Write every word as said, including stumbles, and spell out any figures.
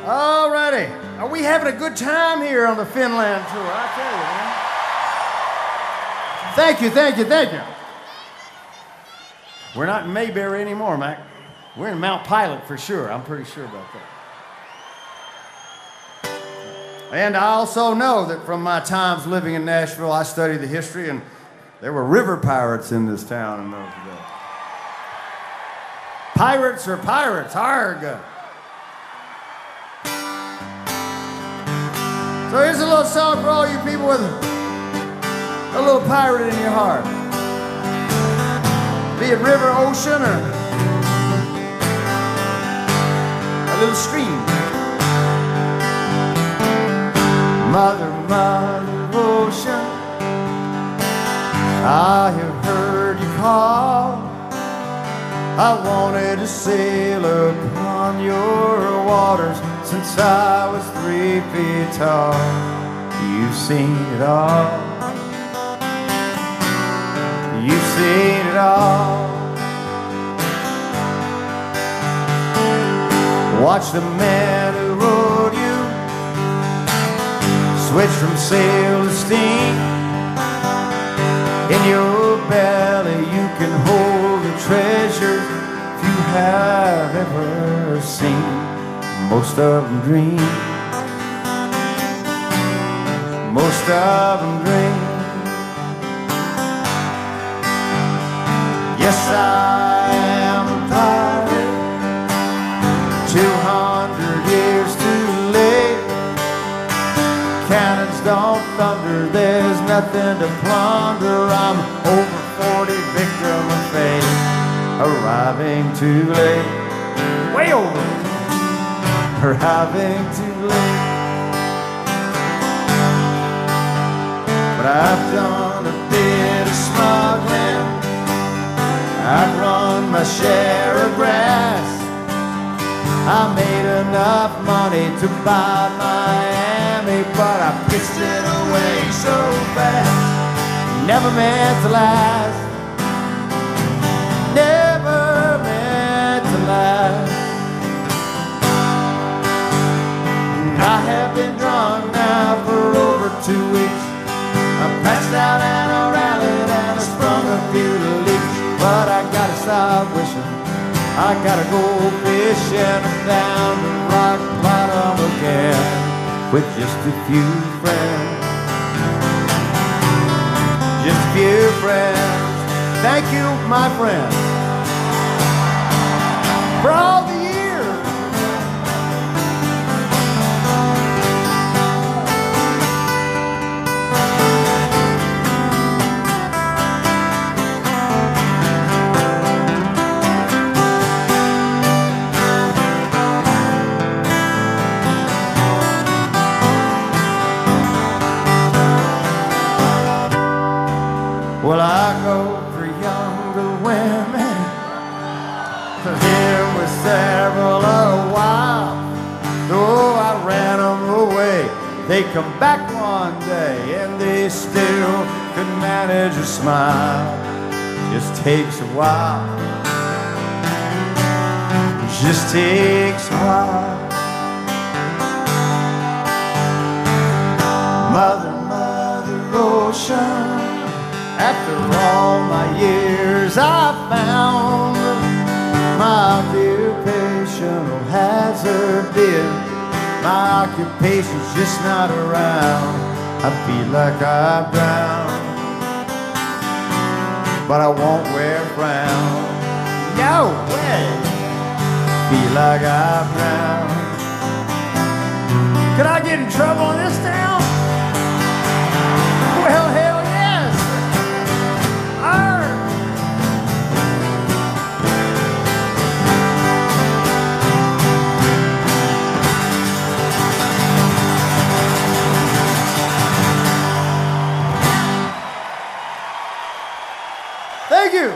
All righty. Are we having a good time here on the Finland tour? I tell you, man. Thank you, thank you, thank you. We're not in Mayberry anymore, Mac. We're in Mount Pilot for sure. I'm pretty sure about that. And I also know that from my times living in Nashville, I studied the history, and there were river pirates in this town in those days. Pirates are pirates, arg. So here's a little song for all you people with a little pirate in your heart. Be it river, ocean, or a little stream. Mother, mother, ocean, I have heard you call. I wanted to sail upon your waters since I was three feet tall. You've seen it all. You've seen it all. Watch the man who rode you switch from sail to steam. In your belly you can hold the treasure you have ever seen. Most of them dream. Most of them dream. Yes, I am a pirate, two hundred years too late. Cannons don't thunder, there's nothing to plunder. I'm over forty, victim of fate, arriving too late. Way over, arriving too late. But I've done a bit of smuggling, I've run my share of grass. I made enough money to buy Miami, but I pitched it away so fast. Never meant to last. Never meant to last. I have been drunk now for over two weeks. I passed out and I rallied and I sprung a few leaks. But I gotta stop wishing, I gotta go fishing down the rock bottom again with just a few friends. Just a few friends. Thank you, my friends, for all the years. Well, I go for younger women, here with several a while. Though I ran them away, they come back one day and they still could manage a smile. Just takes a while. Just takes a while. Mother, mother ocean, after all my years I found my occupational hazard bid. My occupation's just not around. I feel like I've drowned, but I won't wear a frown. No way. Feel like I've drowned. Could I get in trouble in this town? Well, hell yes. Arr. Thank you.